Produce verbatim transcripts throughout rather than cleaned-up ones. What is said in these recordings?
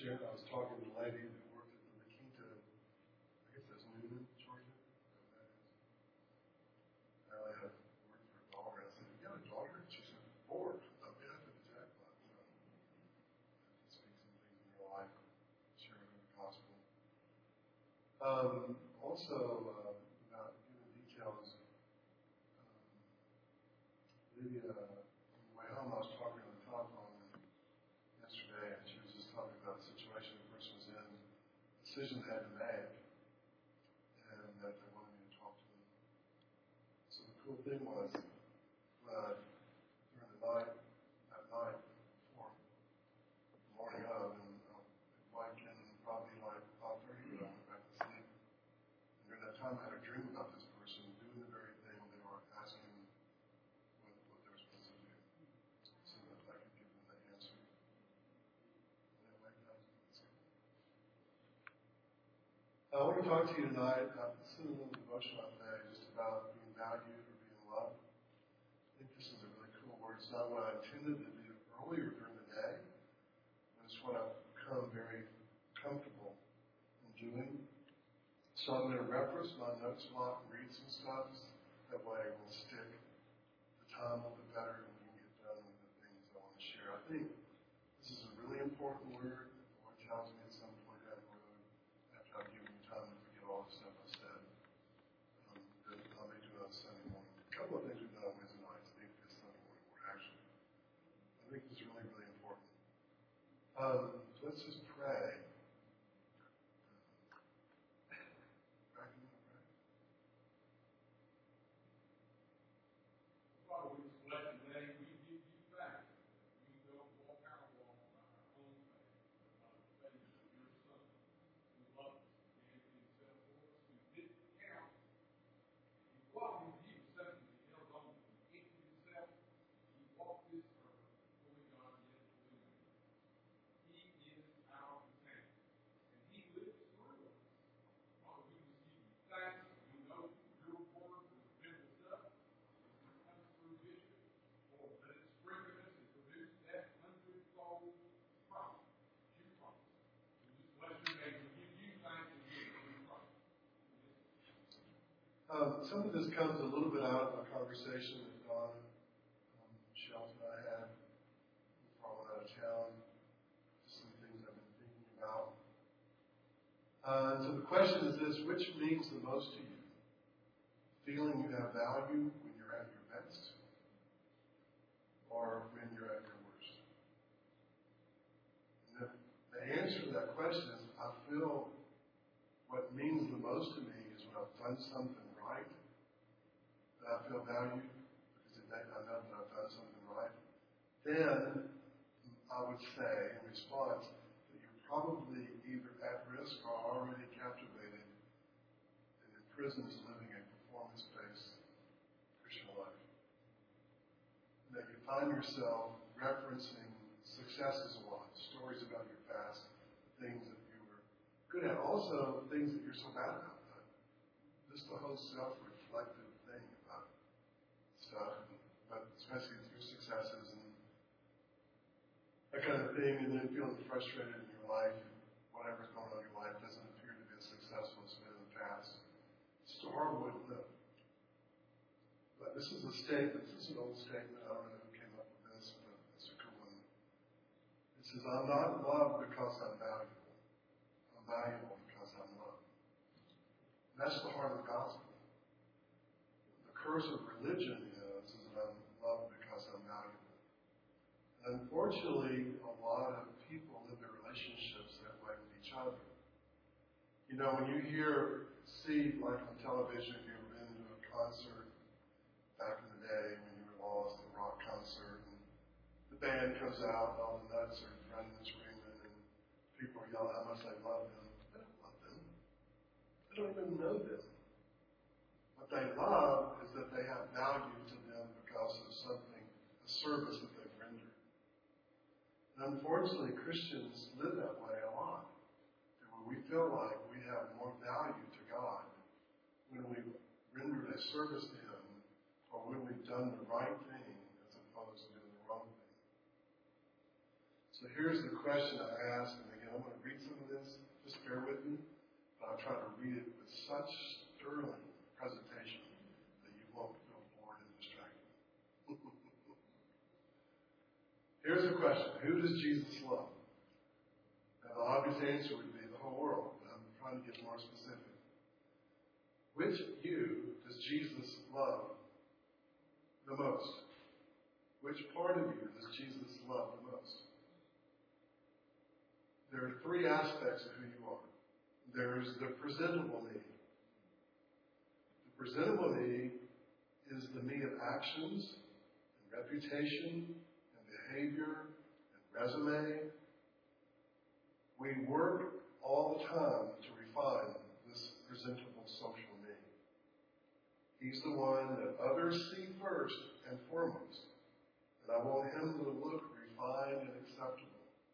shared, I was talking to a lady that worked at the La Quinta, I guess that's Newnan, Georgia. I really had worked for a daughter. I said, you got a daughter? She said, four. I thought, yeah, I hit the jackpot. You know, I have to speak some things in your life, share the gospel. Um, also, uh, about giving details, um, Lydia, on the way home, I was talking on the telephone yesterday, and she was just talking about the situation the person was in, the decision they had to make, and that they wanted me to talk to them. So the cool thing was, uh, during the night, that night, before the morning of, and uh, like in probably like five thirty, when I went back to sleep. And during that time, I had a dream about this person doing the very thing they were asking what, what they were supposed to do, so that I could give them the answer. Anyway, guys, let's go. I want to talk to you tonight. I'm sitting in the devotion out there just about being valued or being loved. I think this is a really cool word. It's not what I intended to do earlier during the day, but it's what I've become very comfortable in doing. So I'm going to reference my notes a lot and read some stuff. That way I will stick the time a little bit better and we can get done with the things I want to share. I think this is a really important word that the Lord tells me at some point down the road, after I've given you time to forget all the stuff I said, um, that I'll be doing on Sunday morning. A couple of things we've done on Wednesday nights, I think this Sunday morning were actually. I think this is really, really important. Um, so let's just pray. Back in the pray. Father, we just bless your name. We give you thanks. We don't walk our walk by our own faith, but by the faith of your Son, who loved us and gave himself for us, who didn't count equality with you, something that he held on to. He emptied himself. He walked this earth, fully God, yet fully man. He is our companion, and he lives through us. Father, we just give you thanks. We know your word was been with us. It comes through vision. Lord, let it strengthen us and produce that hundredfold promise. You promise. We just bless your name. We give you thanks and give you promise. Um, some of this comes a little bit out of a conversation that Donna, um, Shelton and I had before I went out of town. Just some things I've been thinking about. Uh, and so the question is this: which means the most to you? Feeling you have value when you're at your best, or when you're at your worst? And the, the answer to that question is: I feel what means the most to me is when I've done something right, that I feel valued because I know that I've done something right. Then I would say in response that you're probably either at risk or already captivated and imprisoned as living a performance-based Christian life. And that you find yourself referencing successes a lot, stories about your past, the things that you were good at, also things that you're so bad about. Just the whole self-reflective thing about stuff, but especially your successes and that kind of thing, and then feeling frustrated in your life, whatever's going on in your life doesn't appear to be as successful as it's been in the past. It's just a hard way to live. But this is a statement, this is an old statement, I don't know who came up with this, but it's a good one. It says, I'm not loved because I'm valuable. I'm valuable because I'm loved. And that's the heart of the gospel. The curse of religion is, is that I'm loved because I'm valuable. And unfortunately, a lot of people live their relationships that way with each other. You know, when you hear, see, like on television, if you've ever been to a concert back in the day when you were lost, a rock concert, and the band comes out, all the nuts are running and screaming, and people are yelling how much they love them. They don't love them. They don't even know them. What they love is that they have value to them because of something, a service that they've rendered. And unfortunately, Christians live that way a lot. Where we feel like we have more value to God when we've rendered a service to Him or when we've done the right thing as opposed to doing the wrong thing. So here's the question I asked, and again, I'm going to read some of this. Just bear with me. But I'll try to read it with such sterling presentation that you won't feel bored and distracted. Here's the question. Who does Jesus love? Now, the obvious answer would be the whole world, but I'm trying to get more specific. Which you does Jesus love the most? Which part of you does Jesus love the most? There are three aspects of who you are. There's the presentable me. The presentable me is the me of actions and reputation and behavior and resume. We work all the time to refine this presentable social me. He's the one that others see first and foremost. And I want him to look refined and acceptable.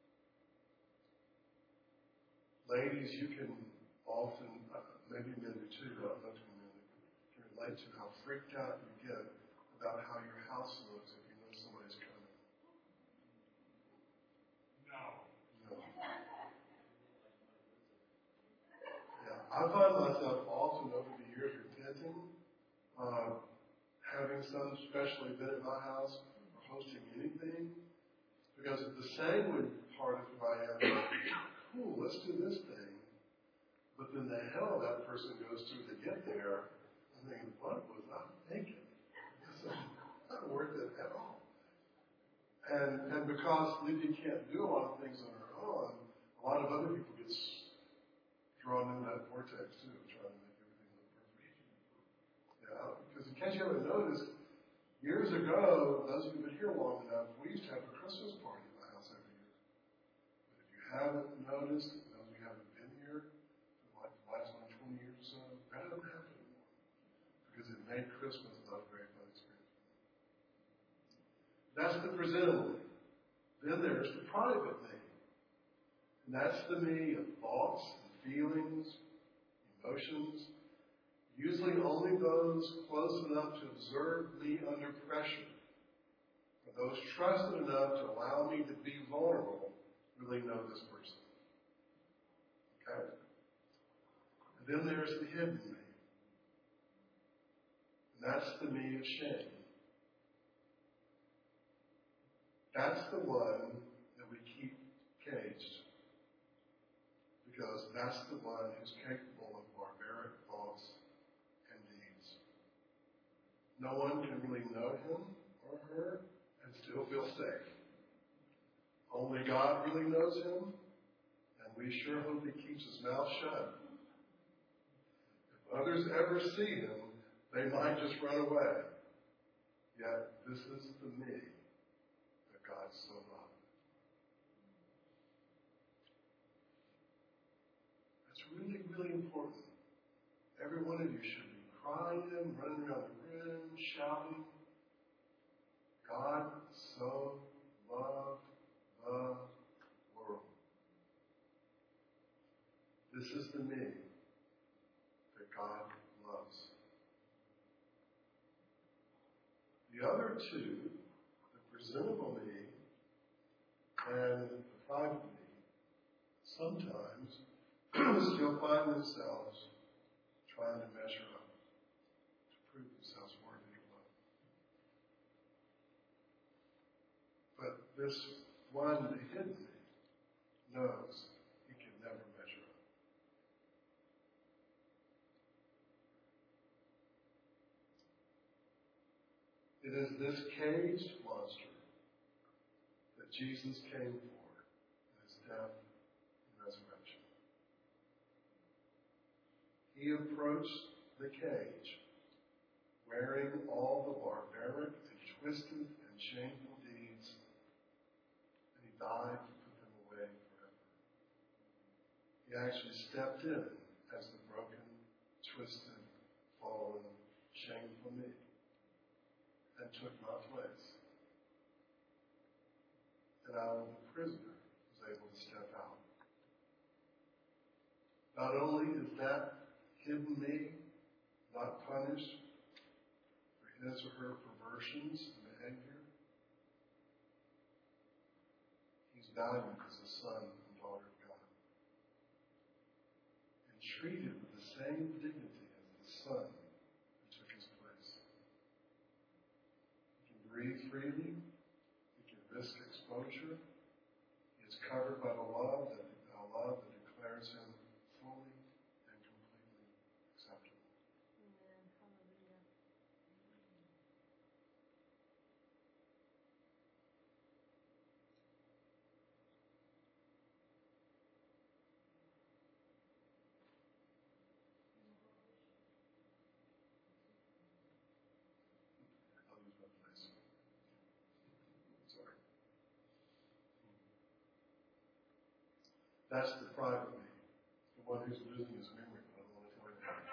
Ladies, you can often, uh, maybe men do too, but I don't know too many men can relate to how freaked out you get about how your house looks if you know somebody's coming. No. No. Yeah, I find myself often over the years repenting, uh, having some special event at my house or hosting anything, because the sanguine part of who I am, cool, let's do this thing. But then the hell that person goes through to get there, I'm thinking, what was I thinking? This is not worth it at all. And and because Lydia can't do a lot of things on her own, a lot of other people get drawn into that vortex too, trying to make everything look perfect. Yeah, because in case you haven't noticed, years ago, those of you who've been here long enough, we used to have a Christmas party at my house every year. But if you haven't noticed, those of you who haven't been here for like the last like twenty years or so, that doesn't happen anymore. Because it made Christmas not a very fun experience. That's the presentable me. Then there's the private me. And that's the me of thoughts and feelings, emotions, usually only those close enough to observe me under pressure, or those trusted enough to allow me to be vulnerable, really know this person. Okay? And then there's the hidden me. And that's the me of shame. That's the one that we keep caged. Because that's the one who's capable of barbaric thoughts and deeds. No one can really know him or her and still feel safe. Only God really knows him, and we sure hope he keeps his mouth shut. If others ever see him, they might just run away. Yet this is the me that God so loved. That's really, really important. Every one of you should be crying, running around the room, shouting, God so loved the world. This is the me that God loves. The other two, the presentable me and the private me, sometimes still find themselves trying to measure up, to prove themselves worthy of love. But this one, the hidden me, knows he can never measure up. It is this caged monster that Jesus came for in his death and resurrection. He approached the cage wearing all the barbaric and twisted and shameful deeds, and he died to put them away forever. He actually stepped in as the broken, twisted, fallen, shameful me and took my place. And I, the prisoner, was able to step out. Not only is that hidden me not punished for his or her perversions and behavior, he's valued as a son and daughter of God. treated with the same dignity as the Son who took his place. He can breathe freely. He can risk exposure. He is covered by the love that, a love that declares him fully and completely acceptable. Amen. Hallelujah. I'll lose my place. Sorry. That's the private me, the one who's losing his memory, but I don't want to tell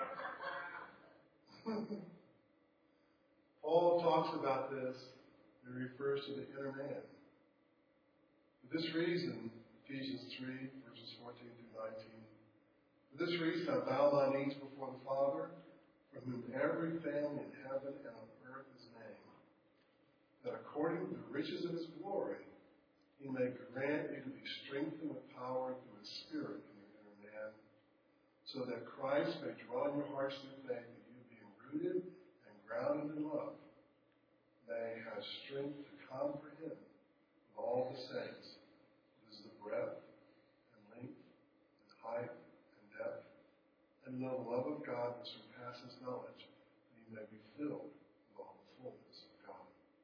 you that. Paul talks about this and refers to the inner man. For this reason, Ephesians three, verses fourteen through nineteen, for this reason I bow my knees before the Father, for whom every family in heaven and on earth is named, that according to the riches of his glory, he may grant you to be strengthened with power through his Spirit in your inner man, so that Christ may dwell in your hearts through faith, that you, being rooted and grounded in love, may have strength to comprehend with all the saints what is the breadth and length and height and depth, and know the love of God that surpasses knowledge, that you may be filled with all the fullness of God.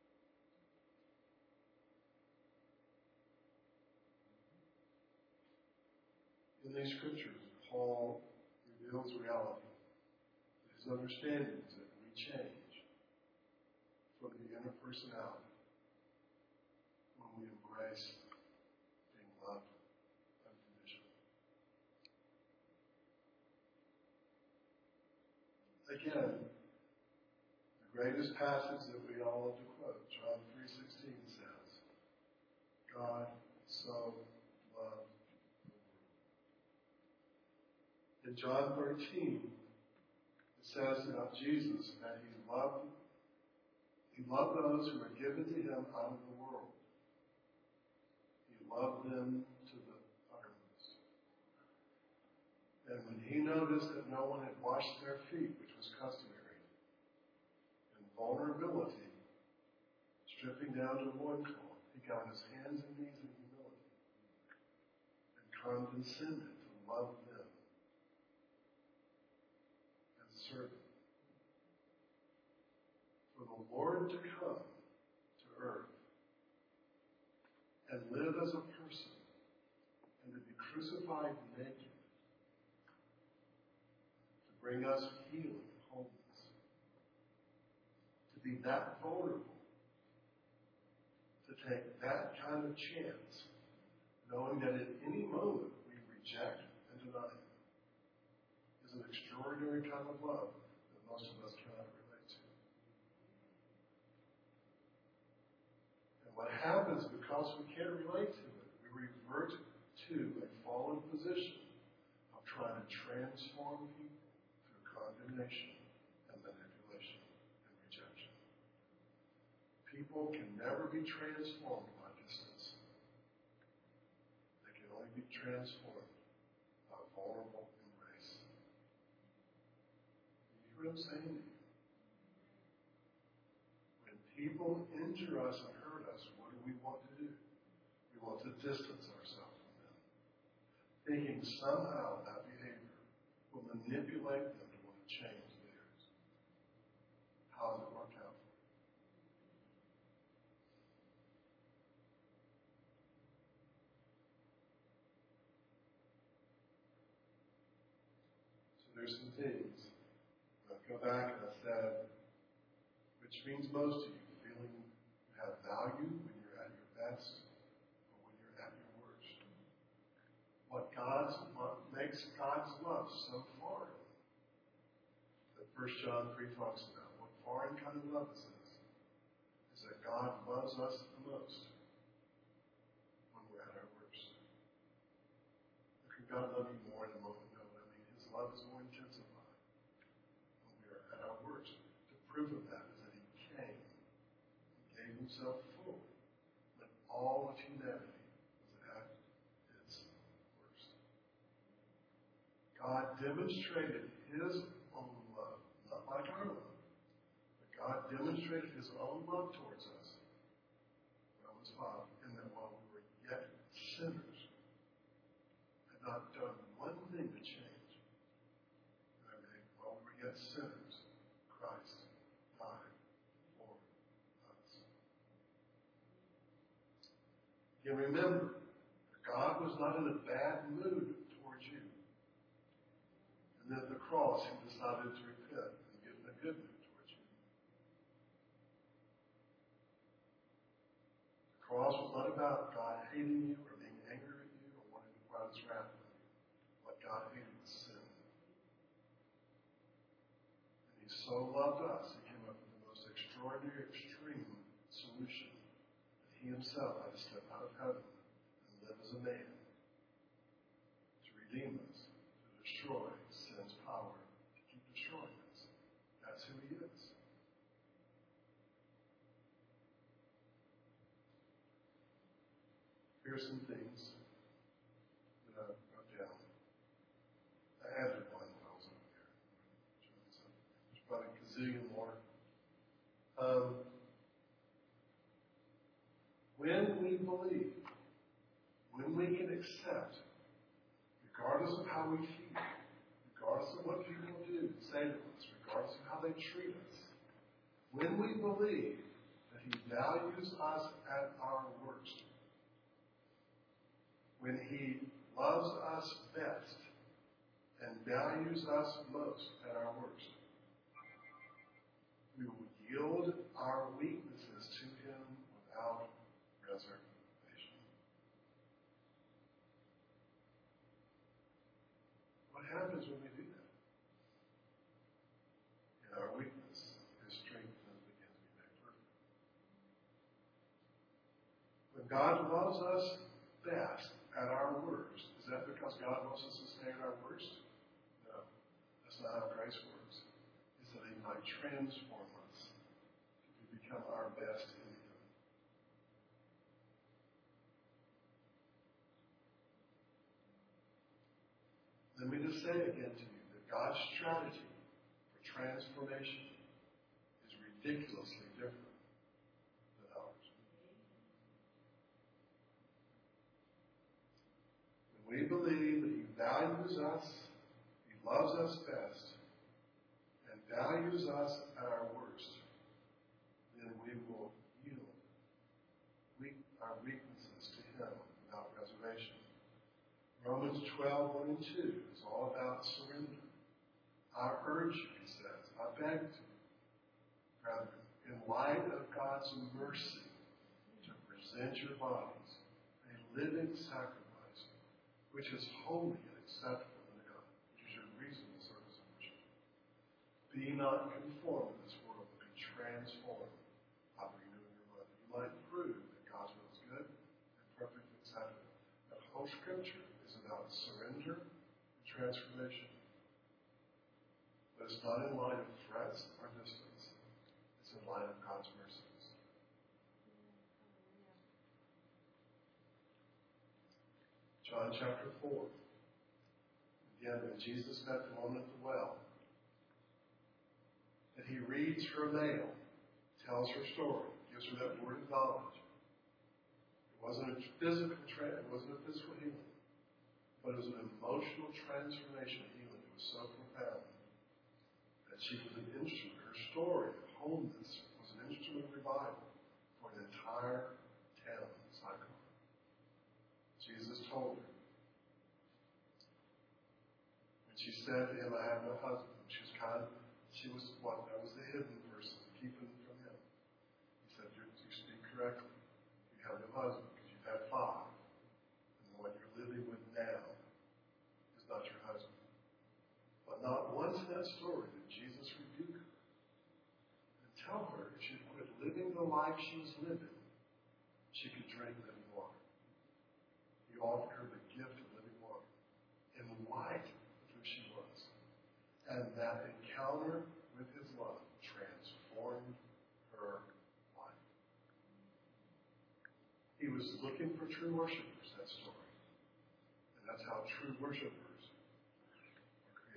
In these scriptures, Paul reveals reality. His understanding is that we change from the inner personality when we embrace being loved unconditionally. Again, the greatest passage that we all love to quote, John three sixteen says, God so loved the world. In John thirteen, it says about Jesus that he loved He loved those who were given to him out of the world. He loved them to the uttermost. And when he noticed that no one had washed their feet, which was customary, in vulnerability, stripping down to loincloth, he got on his hands and knees in humility and condescended to love them as a servant. For the Lord to come to earth and live as a person and to be crucified naked to bring us healing and wholeness, to be that vulnerable, to take that kind of chance, knowing that at any moment we reject and deny him, is an extraordinary kind of love that most of us cannot relate to. What happens because we can't relate to it, we revert to a fallen position of trying to transform people through condemnation and manipulation and rejection. People can never be transformed by distance. They can only be transformed by a vulnerable embrace. You hear what I'm saying to you? When people injure us and hurt us, what do we want to do? We want to distance ourselves from them, thinking somehow that behavior will manipulate them to want to change theirs. How does it work out? So there's some things. I'll go back and I said, which means most to you, feeling you have value when you're at your best or when you're at your worst. What God's love makes God's love so foreign that First John three talks about. What foreign kind of love is this? Is that God loves us the most when we're at our worst. Can God love you more in a moment? No, I mean his love is more intensified when we are at our worst. The proof of that is that he came and gave himself fully when all of humanity was at its worst. God demonstrated his own love, not like our love, but God demonstrated his own love towards us, Romans five, in that while we were yet sinners, had not done one thing to change. Okay? While we were yet sinners, Christ died for us. Again, remember, God was not in a bad mood towards you. And then at the cross, he decided to repent and get in a good mood towards you. The cross was not about God hating you or being angry at you or wanting to pour out his wrath on you. What God hated was sin. And he so loved us, he came up with the most extraordinary, extreme solution that he himself had to step out of heaven and live as a man to redeem us, to destroy sin's power, to keep destroying us. That's who he is. Here's some things that I wrote down. I added one when I was up there. There's probably a gazillion more. Um, when we believe, when we can accept, regardless of how we feel, regardless of what people do, say to us, regardless of how they treat us, when we believe that he values us at our worst, when he loves us best and values us most at our worst, we will yield our weaknesses to him without reservation. What happens when we do that? In our weakness, his strength begins to be made perfect. When God loves us best at our worst, is that because God wants us to stay at our worst? No. That's not how grace works. It's that he might transform us to become our best in him. Let me just say again to you that God's strategy for transformation is ridiculously different than ours. When we believe that he values us, he loves us best, and values us at our worst, then we will yield weak, our weaknesses to him without reservation. Romans twelve, one and two is all about surrender. I urge you, he says, I beg to you, brethren, in light of God's mercy, to present your bodies a living sacrifice, which is holy and acceptable unto God, which is your reasonable service of worship. Be not conformed to this world, but be transformed by the renewing your mind, that you might prove that God's will is good and perfectly acceptable. The whole Scripture is about surrender and transformation. But it's not in light of threats or distance. It's in light of God's mercies. John chapter four. Again, when Jesus met the woman at the well, that he reads her mail, tells her story, gives her that word of knowledge. It wasn't a physical tra- it wasn't a physical healing, but it was an emotional transformation healing. It was so profound that she was an instrument. Her story of wholeness was an instrument of revival for an entire town cycle. Jesus told her. When she said to him, I have no husband, she was kind of, she was what? That was the hidden person, keeping from him. He said, you, you speak correctly. You have no husband because you've had five. And the one you're living with now is not your husband. But not once in that story did Jesus rebuke her and tell her if she'd quit living the life she was living, she could drink living water. He offered her the gift of living water in light of who she was. And that encounter with his love transformed her life. He was looking for true worshipers, that story. And that's how true worshipers are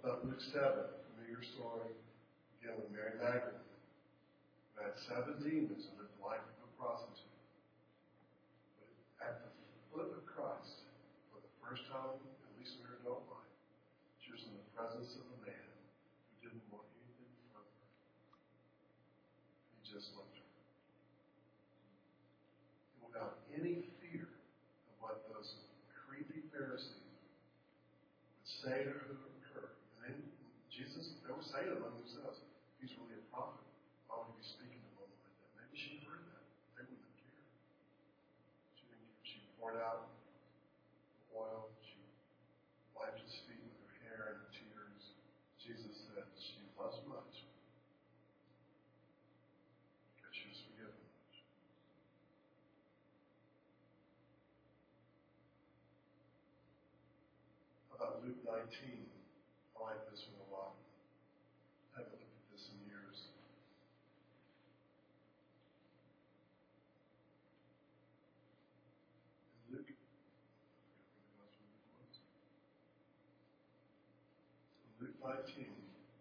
About Luke seven, familiar story, again with Mary Magdalene, who had seven demons and lived the life of a prostitute. But at the foot of Christ, for the first time, at least in her adult life, she was in the presence of a man who didn't want anything from her. He just loved her. And without any fear of what those creepy Pharisees would say to her, and then Jesus, they were saying among themselves, if he's really a prophet, why would he be speaking to a woman like that? Maybe she heard that. They wouldn't have cared. She didn't care. She poured out the oil. She wiped his feet with her hair and her tears. Jesus said she loves much because she was forgiven much. How about Luke nineteen? I like this one a lot. I haven't looked at this in years. In Luke, in Luke nineteen,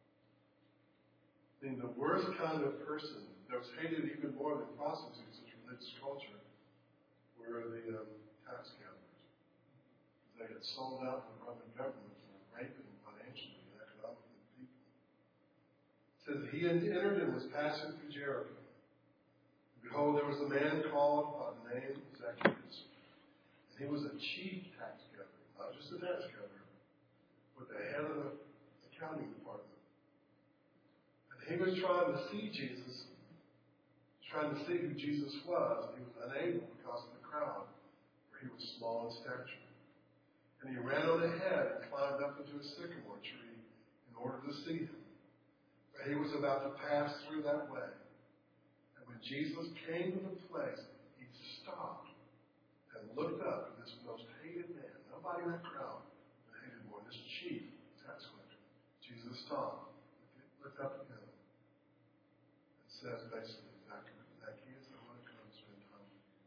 being the worst kind of person that was hated even more than prostitutes in religious culture were the um, tax gatherers. They had sold out the Roman government for raping financially and economically the people. It says, he had entered and was passing through Jericho. And behold, there was a man called by the name Zacchaeus. And he was a chief tax gatherer, not just a tax gatherer, but the head of the accounting department. And he was trying to see Jesus, trying to see who Jesus was. He was unable because of the crowd, for he was small in stature. And he ran on ahead and climbed up into a sycamore tree in order to see him. But he was about to pass through that way. And when Jesus came to the place, he stopped and looked up at this most hated man. Nobody in that crowd but hated more. This chief tax collector. Jesus stopped, looked up at him, and says basically, Zacchaeus, I want to come and spend time with you.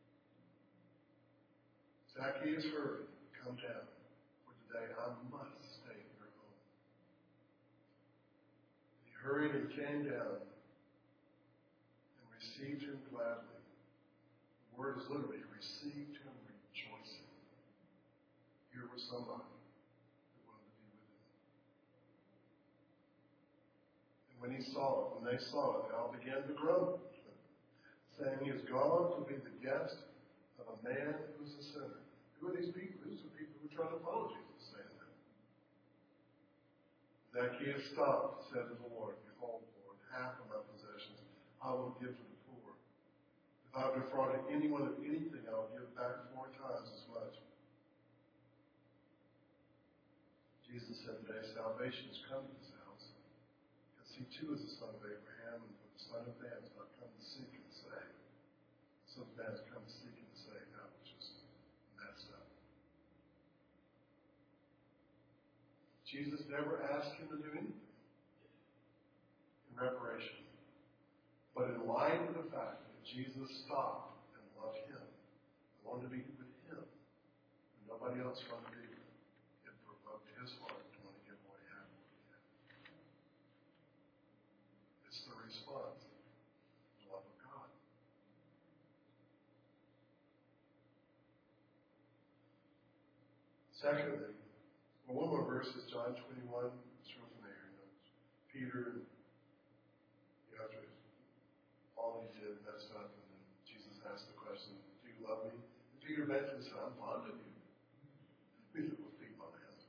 Zacchaeus, hurry, come down. Today, I must stay in your home. And he hurried and came down and received him gladly. The word is literally, received him rejoicing. Here was somebody who wanted to be with him. And when he saw it, when they saw it, they all began to grumble, saying, he has gone to be the guest of a man who is a sinner. Who are these people? These are people who are trying to follow Jesus. Zacchaeus stopped and said to the Lord, behold, Lord, half of my possessions I will give to the poor. If I have defrauded anyone of anything, I will give back four times as much. Jesus said, today salvation has come to this house, because he too is the son of Abraham, and for the Son of Man has not come to seek and save. The Son of Man has come to seek and save that which is messed up. Jesus never asked him to do anything in reparation. But in light of the fact that Jesus stopped and loved him, and wanted to be with him, and nobody else wanted to be with him, it provoked his heart to want to give what he had what he had. It's the response to the love of God. Secondly, well, one more verse is John twenty-one. It's real familiar. You know, Peter, and you know, after all he did messed up, and then Jesus asked the question, do you love me? And Peter basically said, I'm fond of you. He said, well, feed my hands.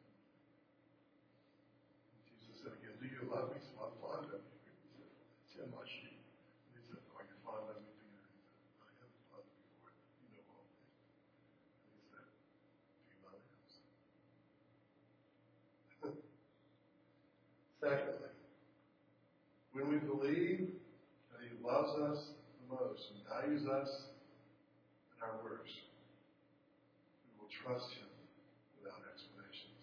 And Jesus said again, do you love me? He said, I'm fond of you. He said, tend my sheep. And he said, are you fond of me, Peter? He said, I am fond of you, Lord. You know all things. And he said, feed my lambs. Secondly, when we believe that he loves us the most and values us at our worst, we will trust him without explanations.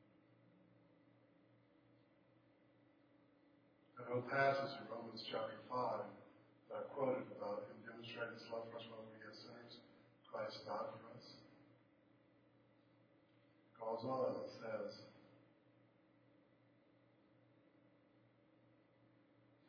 That whole passage in Romans chapter five that I quoted about him demonstrating his love for us while we were yet sinners, Christ died for us. It goes on and says,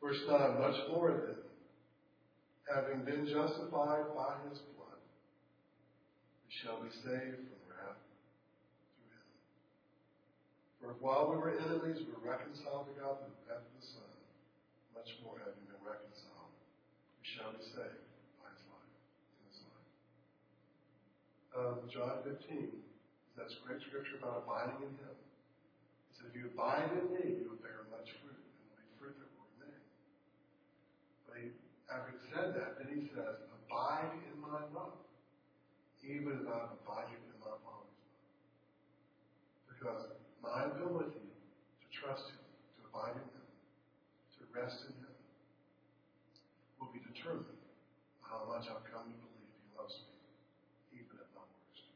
Verse nine, much more then, having been justified by his blood, we shall be saved from wrath through him. For if while we were enemies, we were reconciled to God through the death of the Son, much more having been reconciled, we shall be saved by his life, in his life. Um, John fifteen, that's great scripture about abiding in him. He said, if you abide in me, you will bear much fruit, and will be fruit that will remain. But he, after he said that, then he says, abide in my love, even as I've abided in my Father's love. Because my ability to trust him, to abide in him, to rest in him, will be determined by how much I've come to believe he loves me, even at my worst.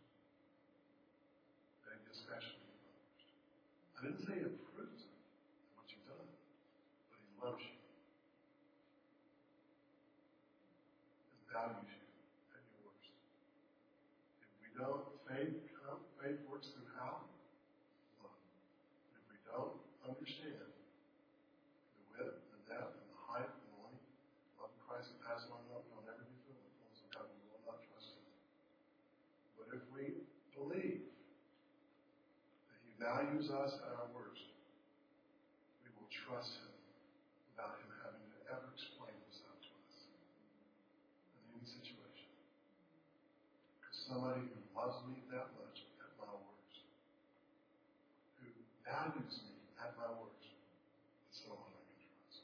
And especially at my worst. I didn't say he approves of what you've done, but he loves you and values you at your worst. If we don't, faith come, faith works through how? Love. If we don't understand the width, the depth, and the height, and the length, love of Christ and pass on love, we'll never be filled with the fullness of God. We will not trust him. But if we believe that he values us at our worst, we will trust him without him having to ever explain himself to us in any situation. Because somebody who loves me that much at my worst, who values me at my worst, is someone I can trust.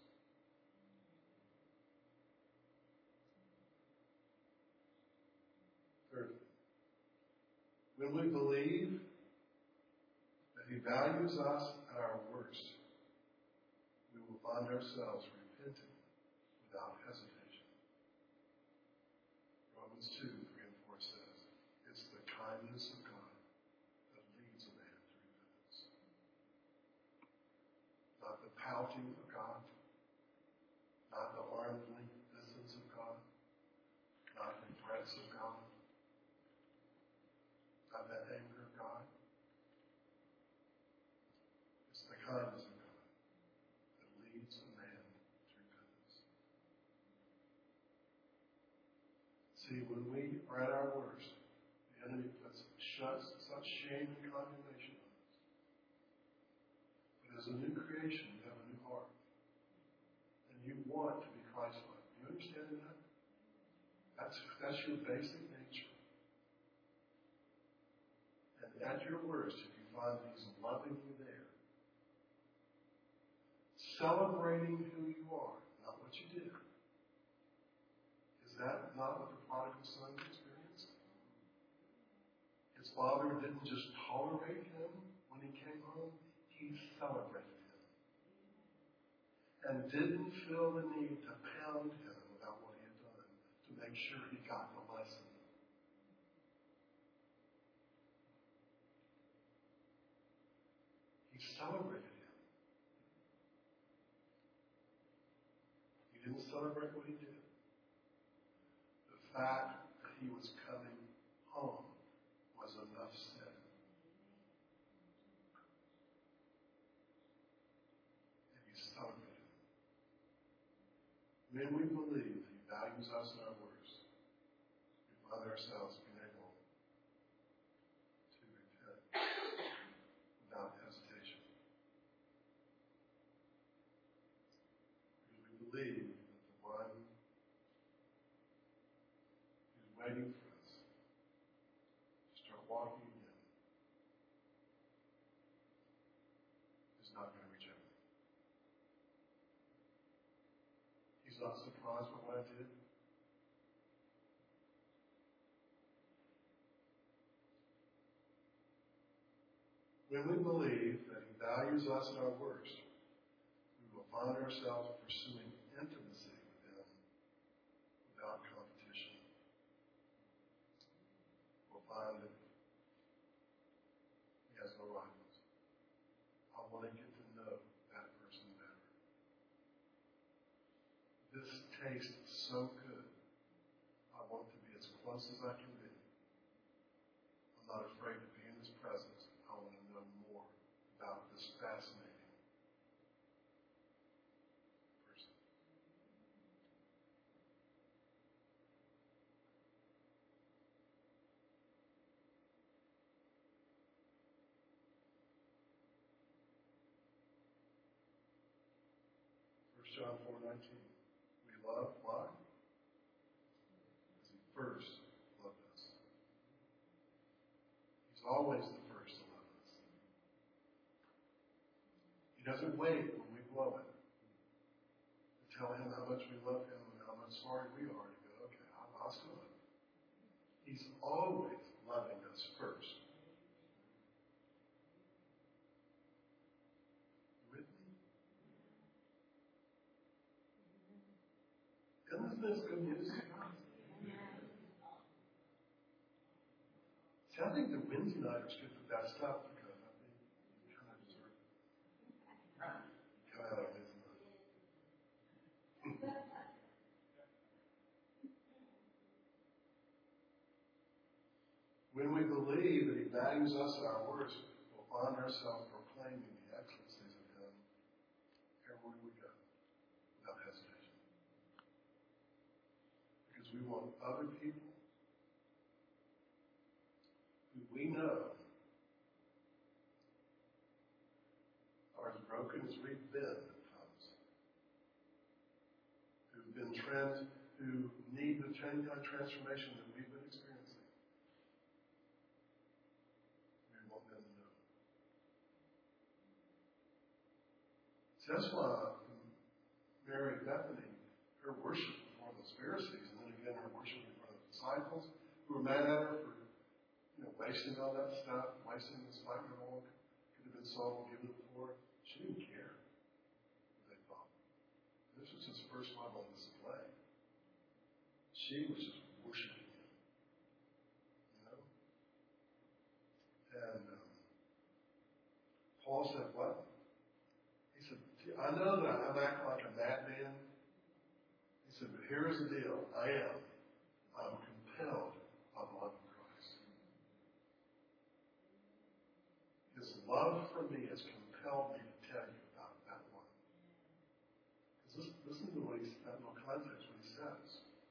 Thirdly, when we believe that he values us at our worst, we will find ourselves repenting without hesitation. Romans two, three and four says, it's the kindness of God that leads a man to repentance. Not the pouting of God, not the arm's length distance of God, not the threats of God, not the anger of God. It's the kindness of God that leads a man to repentance. See, when we are at our worst, the enemy puts shuts such shame and condemnation on us. But as a new creation, you have a new heart. And you want to be Christ-like. Do you understand that? That's, that's your basic nature. And at your worst, if you find that he's loving you there, celebrating who you are, not what you did. Is that not what the prodigal son experienced? His father didn't just tolerate him when he came home, he celebrated him. And didn't feel the need to pound him about what he had done to make sure he got the lesson. He celebrated him. He didn't celebrate what he did. The fact that he was coming home was enough said. And he celebrated him. When we believe that he values us in our worst, we find ourselves being able to repent without hesitation. Because we believe that the one who's waiting for us to start walking again is not going to reject me. He's not surprised by what I did. When we believe that he values us at our worst, we will find ourselves pursuing intimacy with him without competition. We'll find that he has no rivals. I want to get to know that person better. This tastes so good. I want to be as close as I can be. I'm not afraid to be in his presence. I want to know more about this fascinating person. First John four nineteen. We love, why? Because he first loved us. He's always the first to love us. He doesn't wait when we blow it to tell him how much we love him and how much sorry we are to go, okay, I'll, I'll still love him. He's always loving us first. You with me? Isn't this good news? See, I think the Wednesday nighters get the best stuff because I think you kind of deserve it. Come out on Wednesday night. When we believe that he values us and our words, we'll find ourselves proclaiming the excellencies of him everywhere we go without hesitation. Because we want other people who we know are as broken as we've been at times, who've been trans, who need the same kind of transformation that we've been experiencing. We want them to know. So that's why Mary Bethany, her worship before those Pharisees, and then again her worship in front of the disciples, who were mad at her for you know, wasting all that stuff, wasting this five year old, could have been sold and given to the poor. She didn't care what they thought. This was his first love on display. She was just worshiping him. You know? And um, Paul said, what? He said, I know that I'm acting like a madman. He said, but here's the deal. I am. I'm compelled by the love of Christ. His love for me has compelled me to tell you about that one. Because listen to what he's, that little context, what he says.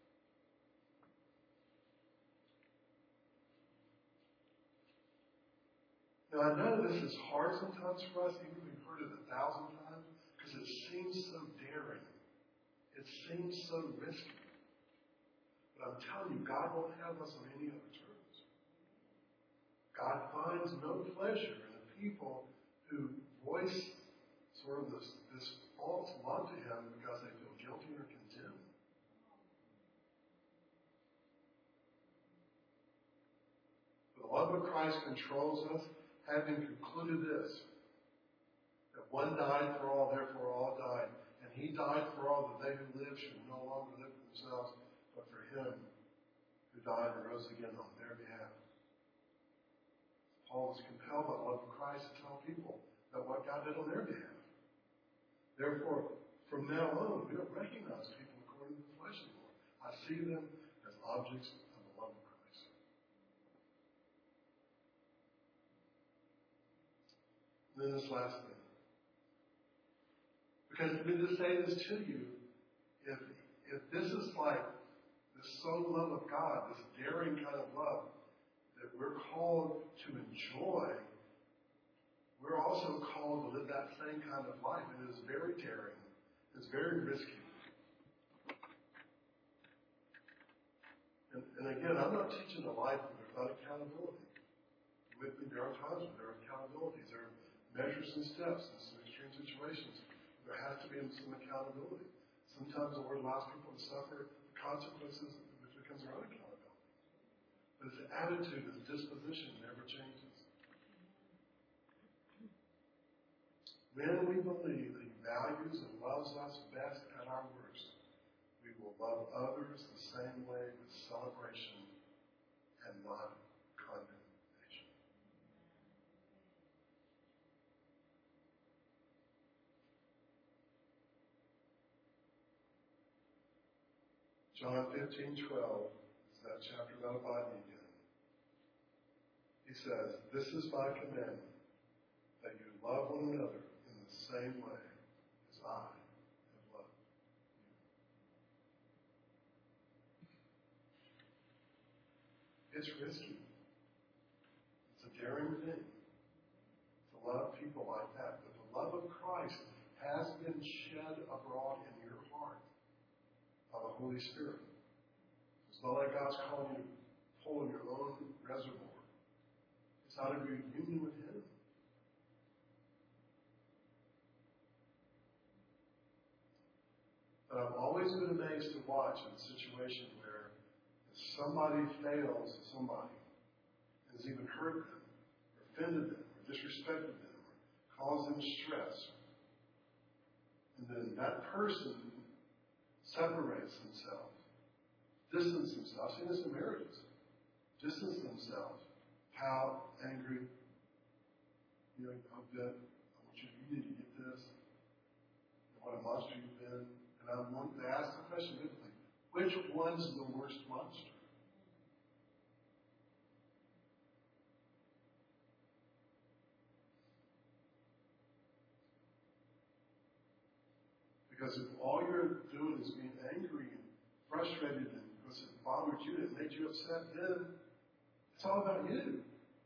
Now, I know this is hard sometimes for us, even if we've heard it a thousand times, because it seems so daring. It seems so risky. But I'm telling you, God won't have us on any other terms. God finds no pleasure in the people who voice sort of this, this false love to him because they feel guilty or condemned. The love of Christ controls us, having concluded this, that one died for all, therefore all died. And he died for all, that they who live should no longer live for themselves, but for him who died and rose again on their behalf. Paul was compelled by the love of Christ to tell people about what God did on their behalf. Therefore, from now on, we don't recognize people according to the flesh anymore. I see them as objects of the love of Christ. And then this last thing. Because let me just say this to you. If, if this is like the sole love of God, this daring kind of love that we're called to enjoy, we're also called to live that same kind of life. And it is very daring. It's very risky. And, and again, I'm not teaching a life where there's not accountability. With me, there are times when there are accountabilities. There are measures and steps in some extreme situations. There has to be some accountability. Sometimes the Lord allows people to suffer the consequences, which becomes their own accountability. But his attitude, his disposition never changes. When we believe that he values and loves us best at our worst, we will love others the same way with celebration and not condemnation. John fifteen twelve is that chapter about abiding again. He says, this is my commandment, that you love one another in the same way as I have loved you. It's risky. It's a daring thing to love people like that. But the love of Christ has been shed abroad in the Holy Spirit. It's not like God's calling you to pull in your own reservoir. It's out of your union with Him. But I've always been amazed to watch in a situation where if somebody fails somebody, and has even hurt them, or offended them, or disrespected them, or caused them stress, and then that person separates themselves, distance themselves. I've seen this in marriages. Distance themselves. Pout, angry. You know, I'm good. I want you, you need to get this. And what a monster you've been. And I want to ask the question differently. Which one's the worst monster? Because if all you're doing is being angry and frustrated and because it bothered you, it made you upset, then it's all about you.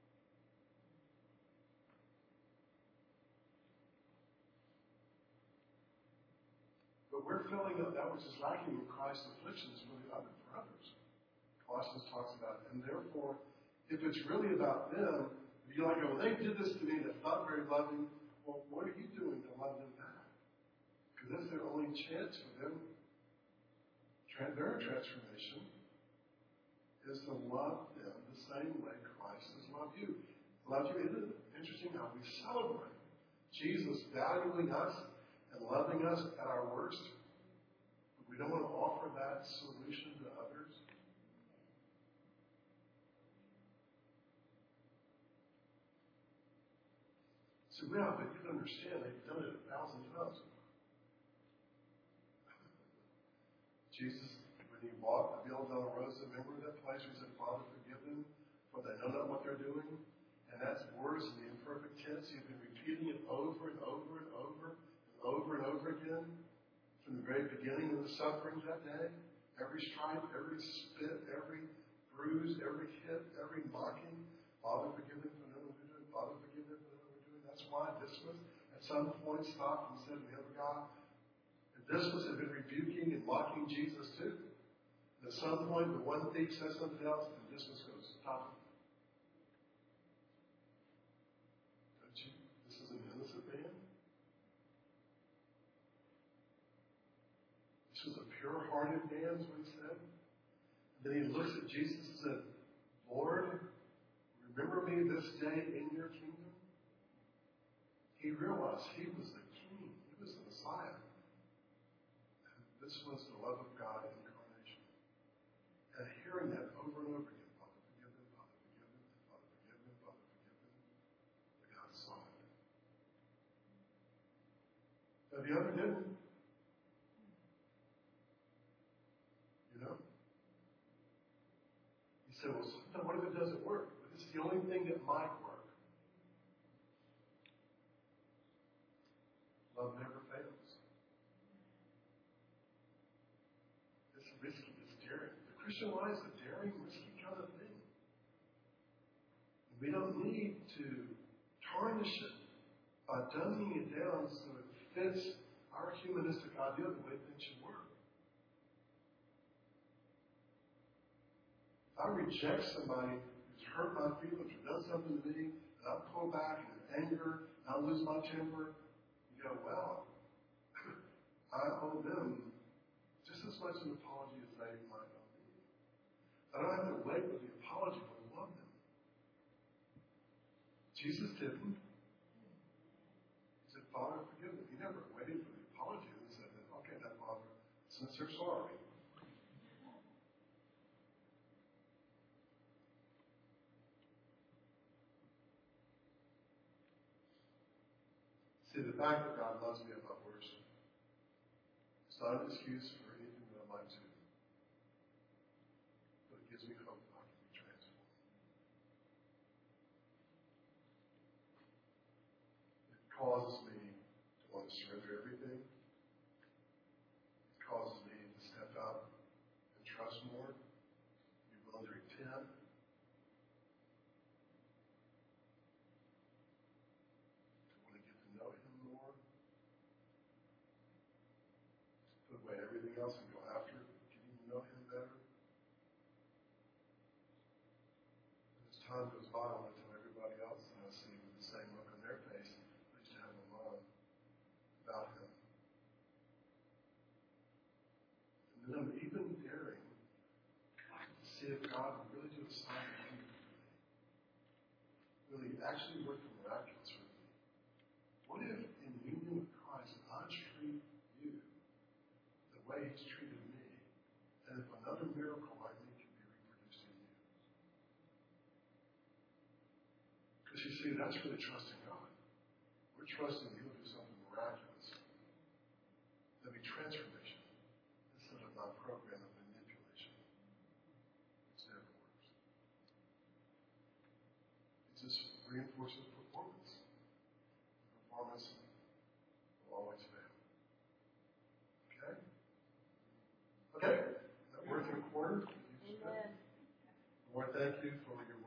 But we're filling up that which is lacking in Christ's afflictions for the other, for others. Colossians talks about it. And therefore, if it's really about them, if you're like, oh, well, they did this to me, that's not very loving, well, what are you doing to love them back? Because that's their only chance for them. Their transformation is to love them the same way Christ has loved you. Loved you. Isn't it interesting how we celebrate Jesus valuing us and loving us at our worst? But we don't want to offer that solution to others. So now, but you can understand, they've done it a thousand times. Jesus, when he walked the Via Dolorosa, remember that place where he said, Father, forgive them, for they know not what they're doing? And that's words in the imperfect tense. He's been repeating it over and over and over and over and over again from the very beginning of the suffering that day. Every stripe, every spit, every bruise, every hit, every mocking. Father, forgive them for knowing what they're doing. Father, forgive them for knowing what they're doing. That's why Dismas at some point stopped and said to the other guy, Dismas had been rebuking and mocking Jesus too. And at some point, the one thief says something else, and Dismas goes, stop it. Don't you? This is an innocent man. This was a pure-hearted man, is what he said. And then he looks at Jesus and said, Lord, remember me this day in your kingdom. He realized he was the king. He was the Messiah. This was the love of God in incarnation. And hearing that over and over again, Father, forgive them, Father, forgive them, Father, forgive them, Father, forgive them, the God saw it. Now the other didn't. You know? He said, well, sometimes what if it doesn't work? But it's the only thing that might work. Love never fails. Risky, it's daring. The Christian life is a daring, risky kind of thing. And we don't need to tarnish it by dumbing it down so it fits our humanistic idea of the way things should work. If I reject somebody who's hurt my feelings or done something to me, and I pull back in anger, and I lose my temper, you go, well, I owe them just as much an apology as they might not be. I don't have to wait for the apology when I love them. Jesus didn't. He said, Father, forgive them. He never waited for the apology and said, okay, now, Father, since they're sorry. See, the fact that God loves me at my worst, it's not an excuse for anything that I might do. But it gives me hope that I can be transformed. It causes me to want to surrender everything. It causes me to step out and trust more, be willing to repent. To want to get to know Him more. To put away everything else and go after time goes by, I'm going to tell everybody else that I see with the same look on their face, I used to have a mom about him. And then I'm even daring to see if God would really do a sign of wonder for me. Really actually work the miraculous for me. What if in union with Christ I treat you the way He's treated me, and if another miracle like me can be reproduced in you? Because you see, that's really trusting God. We're trusting He'll do something miraculous. There'll be transformation instead of my program of manipulation. It's never works. It just reinforces performance. Performance will always fail. Okay? Okay? Is that worth your quarter? Amen. Lord, thank you for your